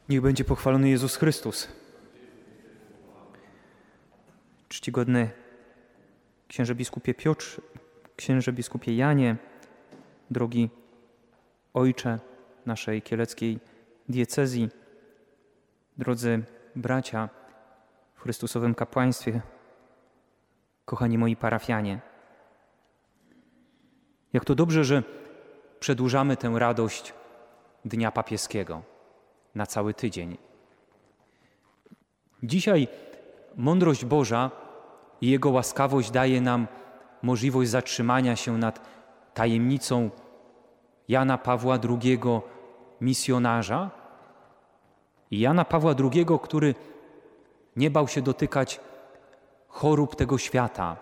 Niech będzie pochwalony Jezus Chrystus. Czcigodny księże biskupie Piotrze, księże biskupie Janie, drogi ojcze naszej kieleckiej diecezji, drodzy bracia w Chrystusowym kapłaństwie, kochani moi parafianie. Jak to dobrze, że przedłużamy tę radość Dnia Papieskiego na cały tydzień. Dzisiaj mądrość Boża i Jego łaskawość daje nam możliwość zatrzymania się nad tajemnicą Jana Pawła II, misjonarza, i Jana Pawła II, który nie bał się dotykać chorób tego świata.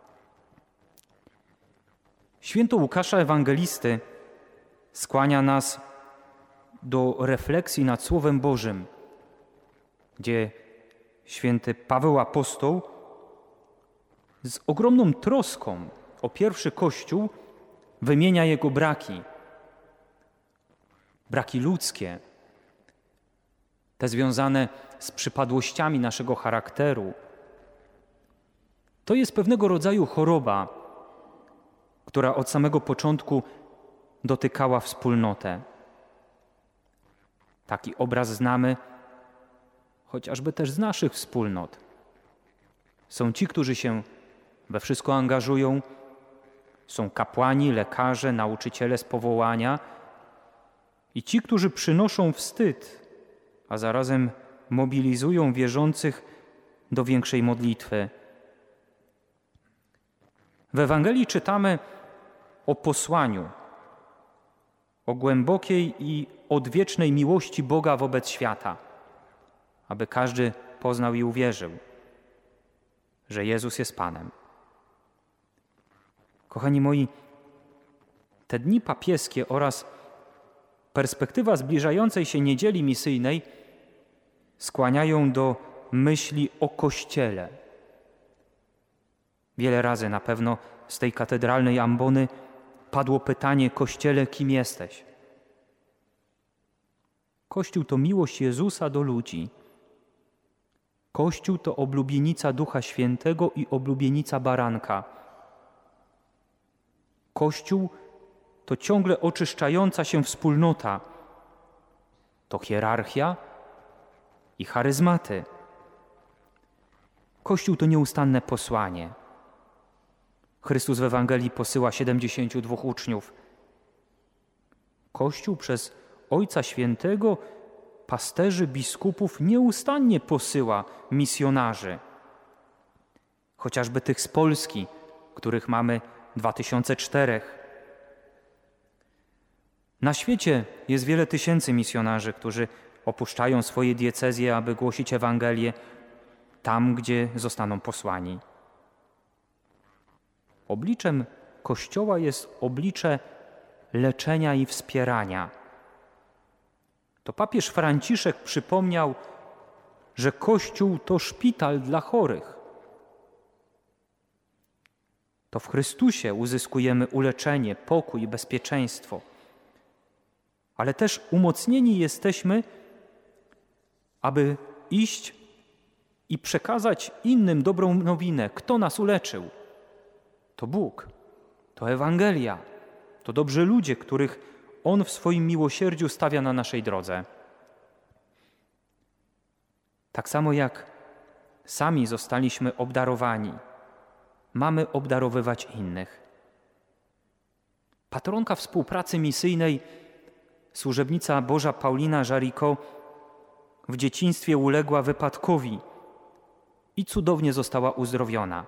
Święto Łukasza Ewangelisty skłania nas do refleksji nad Słowem Bożym, gdzie święty Paweł Apostoł z ogromną troską o pierwszy Kościół wymienia jego braki ludzkie, te związane z przypadłościami naszego charakteru. To jest pewnego rodzaju choroba, która od samego początku dotykała wspólnotę. Taki obraz znamy chociażby też z naszych wspólnot. Są ci, którzy się we wszystko angażują, są kapłani, lekarze, nauczyciele z powołania i ci, którzy przynoszą wstyd, a zarazem mobilizują wierzących do większej modlitwy. W Ewangelii czytamy o posłaniu, o głębokiej i odwiecznej miłości Boga wobec świata, aby każdy poznał i uwierzył, że Jezus jest Panem. Kochani moi, te dni papieskie oraz perspektywa zbliżającej się niedzieli misyjnej skłaniają do myśli o Kościele. Wiele razy na pewno z tej katedralnej ambony padło pytanie: Kościele, kim jesteś? Kościół to miłość Jezusa do ludzi. Kościół to oblubienica Ducha Świętego i oblubienica Baranka. Kościół to ciągle oczyszczająca się wspólnota. To hierarchia i charyzmaty. Kościół to nieustanne posłanie. Chrystus w Ewangelii posyła 72 uczniów. Kościół przez Ojca Świętego, pasterzy, biskupów nieustannie posyła misjonarzy. Chociażby tych z Polski, których mamy 2004. Na świecie jest wiele tysięcy misjonarzy, którzy opuszczają swoje diecezje, aby głosić Ewangelię tam, gdzie zostaną posłani. Obliczem Kościoła jest oblicze leczenia i wspierania. To papież Franciszek przypomniał, że Kościół to szpital dla chorych. To w Chrystusie uzyskujemy uleczenie, pokój i bezpieczeństwo. Ale też umocnieni jesteśmy, aby iść i przekazać innym dobrą nowinę. Kto nas uleczył? To Bóg, to Ewangelia, to dobrzy ludzie, których On w swoim miłosierdziu stawia na naszej drodze. Tak samo jak sami zostaliśmy obdarowani, mamy obdarowywać innych. Patronka współpracy misyjnej, służebnica Boża Paulina Jaricot, w dzieciństwie uległa wypadkowi i cudownie została uzdrowiona.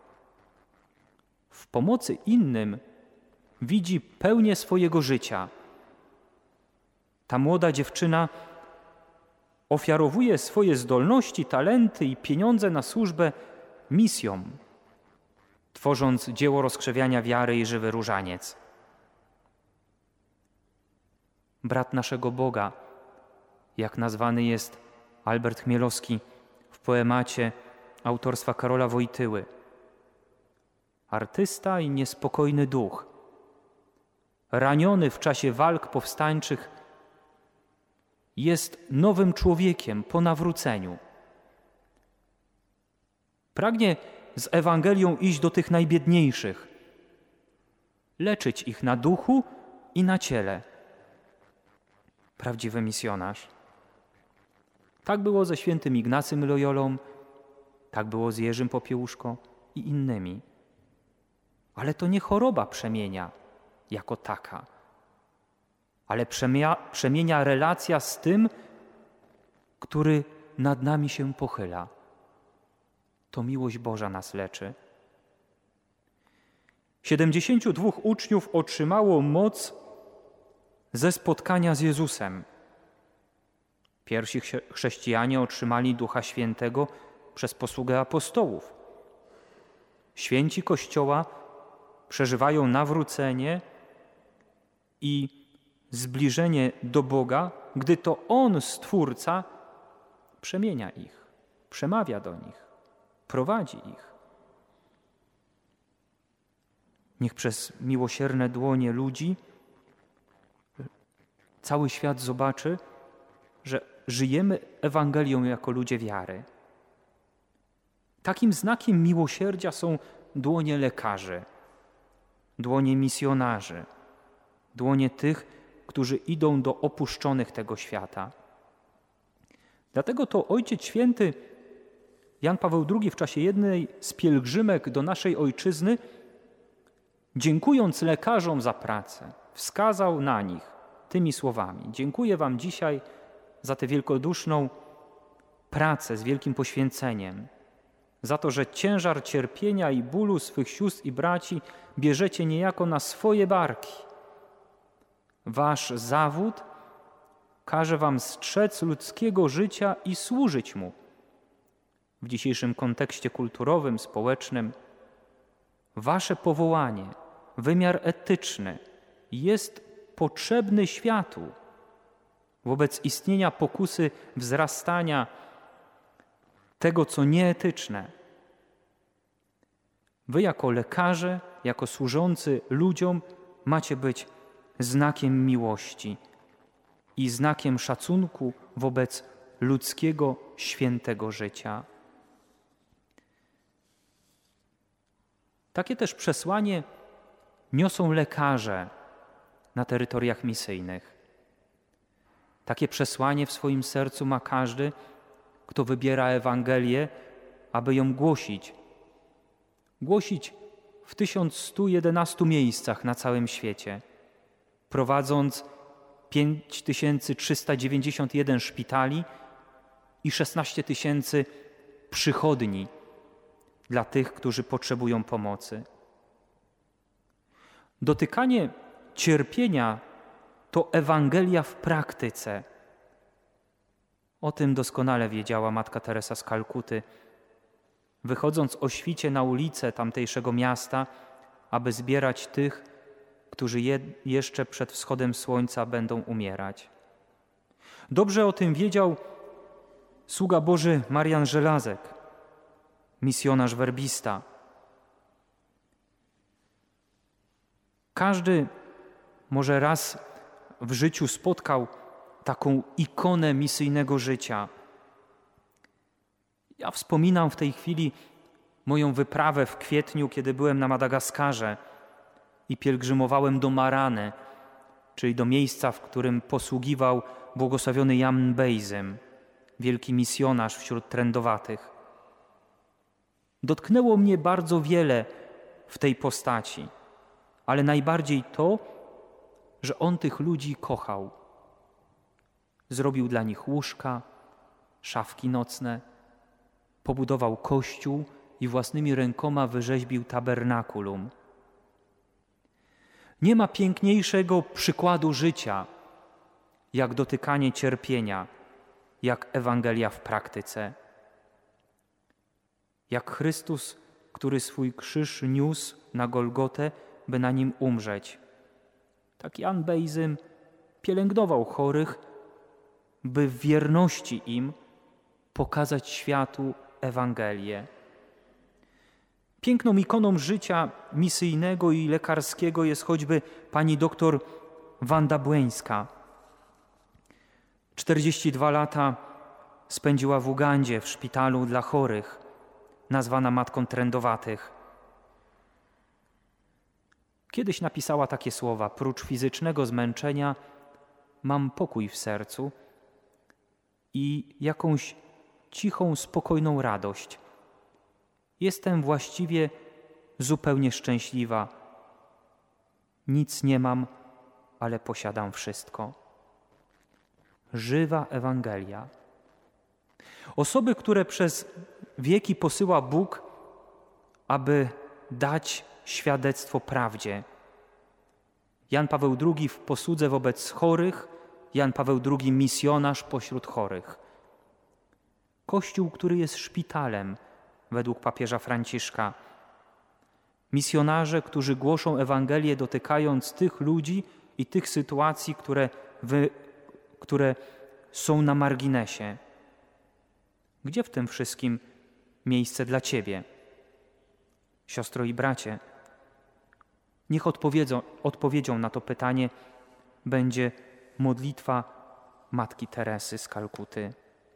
W pomocy innym widzi pełnię swojego życia. Ta młoda dziewczyna ofiarowuje swoje zdolności, talenty i pieniądze na służbę misjom, tworząc dzieło rozkrzewiania wiary i żywy różaniec. Brat naszego Boga, jak nazwany jest Albert Chmielowski w poemacie autorstwa Karola Wojtyły. Artysta i niespokojny duch, raniony w czasie walk powstańczych, jest nowym człowiekiem po nawróceniu. Pragnie z Ewangelią iść do tych najbiedniejszych, leczyć ich na duchu i na ciele. Prawdziwy misjonarz. Tak było ze świętym Ignacym Loyolą, tak było z Jerzym Popiełuszko i innymi. Ale to nie choroba przemienia jako taka, ale przemienia relacja z tym, który nad nami się pochyla. To miłość Boża nas leczy. 72 uczniów otrzymało moc ze spotkania z Jezusem. Pierwsi chrześcijanie otrzymali Ducha Świętego przez posługę apostołów. Święci Kościoła przeżywają nawrócenie i zbliżenie do Boga, gdy to On, Stwórca, przemienia ich, przemawia do nich, prowadzi ich. Niech przez miłosierne dłonie ludzi cały świat zobaczy, że żyjemy Ewangelią jako ludzie wiary. Takim znakiem miłosierdzia są dłonie lekarzy, dłonie misjonarzy, dłonie tych, którzy idą do opuszczonych tego świata. Dlatego to Ojciec Święty Jan Paweł II w czasie jednej z pielgrzymek do naszej ojczyzny, dziękując lekarzom za pracę, wskazał na nich tymi słowami: dziękuję wam dzisiaj za tę wielkoduszną pracę z wielkim poświęceniem, za to, że ciężar cierpienia i bólu swych sióstr i braci bierzecie niejako na swoje barki. Wasz zawód każe wam strzec ludzkiego życia i służyć mu. W dzisiejszym kontekście kulturowym, społecznym, wasze powołanie, wymiar etyczny jest potrzebny światu wobec istnienia pokusy wzrastania tego, co nieetyczne. Wy jako lekarze, jako służący ludziom macie być znakiem miłości i znakiem szacunku wobec ludzkiego, świętego życia. Takie też przesłanie niosą lekarze na terytoriach misyjnych. Takie przesłanie w swoim sercu ma każdy, kto wybiera Ewangelię, aby ją głosić. Głosić w 1111 miejscach na całym świecie, prowadząc 5391 szpitali i 16 000 przychodni dla tych, którzy potrzebują pomocy. Dotykanie cierpienia to Ewangelia w praktyce. O tym doskonale wiedziała matka Teresa z Kalkuty, wychodząc o świcie na ulicę tamtejszego miasta, aby zbierać tych, którzy jeszcze przed wschodem słońca będą umierać. Dobrze o tym wiedział sługa Boży Marian Żelazek, misjonarz werbista. Każdy może raz w życiu spotkał taką ikonę misyjnego życia. Ja wspominam w tej chwili moją wyprawę w kwietniu, kiedy byłem na Madagaskarze i pielgrzymowałem do Marany, czyli do miejsca, w którym posługiwał błogosławiony Jan Bejzym, wielki misjonarz wśród trędowatych. Dotknęło mnie bardzo wiele w tej postaci, ale najbardziej to, że on tych ludzi kochał. Zrobił dla nich łóżka, szafki nocne, pobudował kościół i własnymi rękoma wyrzeźbił tabernakulum. Nie ma piękniejszego przykładu życia, jak dotykanie cierpienia, jak Ewangelia w praktyce. Jak Chrystus, który swój krzyż niósł na Golgotę, by na nim umrzeć. Tak Jan Bejzym pielęgnował chorych, by w wierności im pokazać światu Ewangelię. Piękną ikoną życia misyjnego i lekarskiego jest choćby pani doktor Wanda Błeńska. 42 lata spędziła w Ugandzie, w szpitalu dla chorych, nazwana matką trędowatych. Kiedyś napisała takie słowa: prócz fizycznego zmęczenia mam pokój w sercu i jakąś cichą, spokojną radość. Jestem właściwie zupełnie szczęśliwa. Nic nie mam, ale posiadam wszystko. Żywa Ewangelia. Osoby, które przez wieki posyła Bóg, aby dać świadectwo prawdzie. Jan Paweł II w posłudze wobec chorych, Jan Paweł II misjonarz pośród chorych. Kościół, który jest szpitalem, według papieża Franciszka. Misjonarze, którzy głoszą Ewangelię, dotykając tych ludzi i tych sytuacji, które są na marginesie. Gdzie w tym wszystkim miejsce dla Ciebie? Siostro i bracie, niech odpowiedzią na to pytanie będzie modlitwa Matki Teresy z Kalkuty.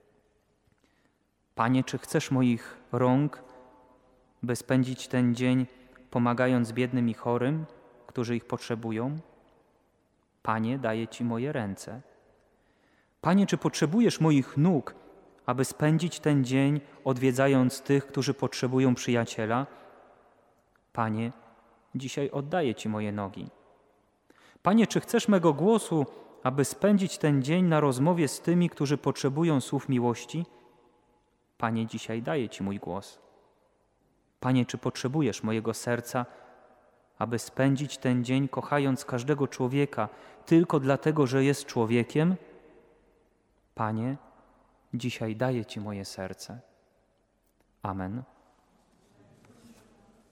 Panie, czy chcesz moich rąk, by spędzić ten dzień pomagając biednym i chorym, którzy ich potrzebują? Panie, daję Ci moje ręce. Panie, czy potrzebujesz moich nóg, aby spędzić ten dzień odwiedzając tych, którzy potrzebują przyjaciela? Panie, dzisiaj oddaję Ci moje nogi. Panie, czy chcesz mego głosu, aby spędzić ten dzień na rozmowie z tymi, którzy potrzebują słów miłości? Panie, dzisiaj daję Ci mój głos. Panie, czy potrzebujesz mojego serca, aby spędzić ten dzień kochając każdego człowieka tylko dlatego, że jest człowiekiem? Panie, dzisiaj daję Ci moje serce. Amen.